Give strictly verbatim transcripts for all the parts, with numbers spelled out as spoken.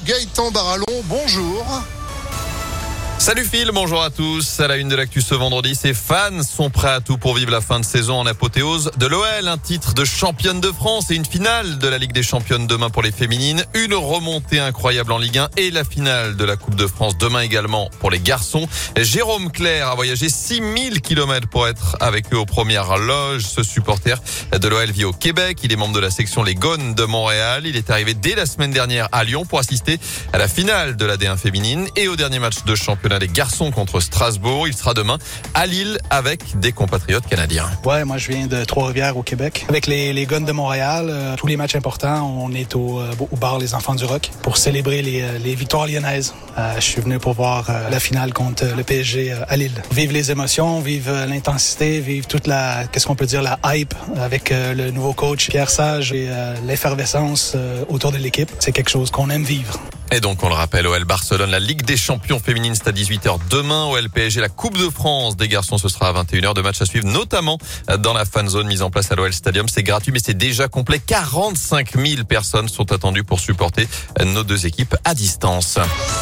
Gaëtan Barallon, bonjour. Salut Phil, bonjour à tous. À la une de l'actu ce vendredi, ses fans sont prêts à tout pour vivre la fin de saison en apothéose de l'O L. Un titre de championne de France et une finale de la Ligue des Championnes demain pour les féminines. Une remontée incroyable en Ligue un et la finale de la Coupe de France demain également pour les garçons. Jérôme Clair a voyagé six mille kilomètres pour être avec eux aux premières loges. Ce supporter de l'O L vit au Québec. Il est membre de la section Les Gones de Montréal. Il est arrivé dès la semaine dernière à Lyon pour assister à la finale de la D un féminine et au dernier match de championnat des garçons contre Strasbourg. Il sera demain à Lille avec des compatriotes canadiens. Ouais, moi je viens de Trois-Rivières au Québec. Avec les, les Gones de Montréal, euh, tous les matchs importants, on est au, euh, au bar Les Enfants du Rock pour célébrer les, les victoires lyonnaises. Euh, je suis venu pour voir euh, la finale contre le P S G euh, à Lille. Vive les émotions, vive euh, l'intensité, vive toute la, qu'est-ce qu'on peut dire, la hype avec euh, le nouveau coach Pierre Sage et euh, l'effervescence euh, autour de l'équipe. C'est quelque chose qu'on aime vivre. Et donc, on le rappelle, O L Barcelone, la Ligue des Champions féminines, c'est à dix-huit heures demain. O L P S G, la Coupe de France des garçons, ce sera à vingt et une heures. De matchs à suivre, notamment dans la fan zone mise en place à l'O L Stadium. C'est gratuit, mais c'est déjà complet. quarante-cinq mille personnes sont attendues pour supporter nos deux équipes à distance.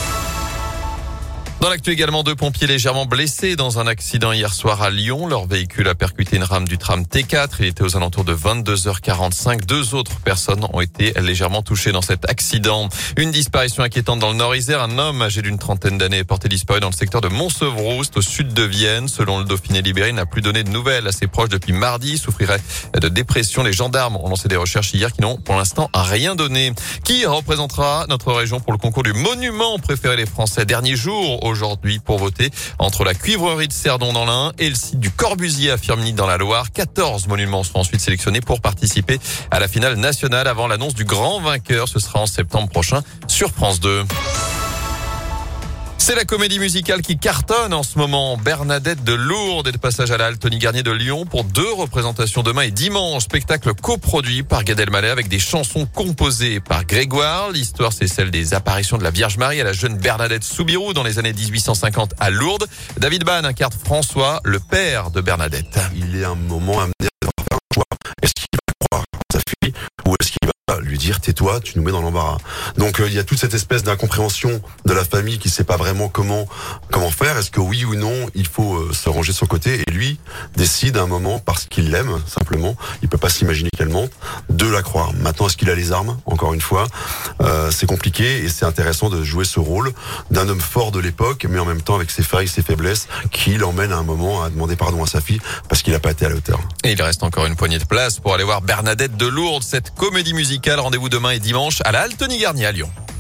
Dans l'actu également, deux pompiers légèrement blessés dans un accident hier soir à Lyon. Leur véhicule a percuté une rame du tram T quatre. Il était aux alentours de vingt-deux heures quarante-cinq. Deux autres personnes ont été légèrement touchées dans cet accident. Une disparition inquiétante dans le Nord-Isère. Un homme âgé d'une trentaine d'années est porté disparu dans le secteur de Montsevrous, au sud de Vienne. Selon le Dauphiné libéré, il n'a plus donné de nouvelles à ses proches depuis mardi. Il souffrirait de dépression. Les gendarmes ont lancé des recherches hier qui n'ont pour l'instant rien donné. Qui représentera notre région pour le concours du monument préféré des Français? Dernier jour aujourd'hui pour voter entre la cuivrerie de Cerdon dans l'Ain et le site du Corbusier à Firminy dans la Loire. quatorze monuments seront ensuite sélectionnés pour participer à la finale nationale avant l'annonce du grand vainqueur. Ce sera en septembre prochain sur France deux. C'est la comédie musicale qui cartonne en ce moment. Bernadette de Lourdes est de passage à la halle Tony Garnier de Lyon pour deux représentations demain et dimanche. Spectacle coproduit par Gad Elmaleh avec des chansons composées par Grégoire. L'histoire, c'est celle des apparitions de la Vierge Marie à la jeune Bernadette Soubirous dans les années dix-huit cent cinquante à Lourdes. David Ban incarne François, le père de Bernadette. Il est un moment amené à devoir faire un choix. Est-ce qu'il va croire en sa fille ou est-ce qu'il va lui dire tais-toi, tu nous mets dans l'embarras. Donc euh, il y a toute cette espèce d'incompréhension de la famille qui sait pas vraiment comment comment faire. Est-ce que oui ou non il faut euh, se ranger de son côté, et lui décide à un moment, parce qu'il l'aime simplement, il peut pas s'imaginer qu'elle mente, de la croire. Maintenant, est-ce qu'il a les armes? Encore une fois, euh, c'est compliqué et c'est intéressant de jouer ce rôle d'un homme fort de l'époque, mais en même temps avec ses failles, ses faiblesses, qui l'emmène à un moment à demander pardon à sa fille parce qu'il a pas été à la hauteur. Et il reste encore une poignée de place pour aller voir Bernadette de Lourdes, cette comédie musicale. Rendez-vous demain et dimanche à la halle Tony Garnier à Lyon.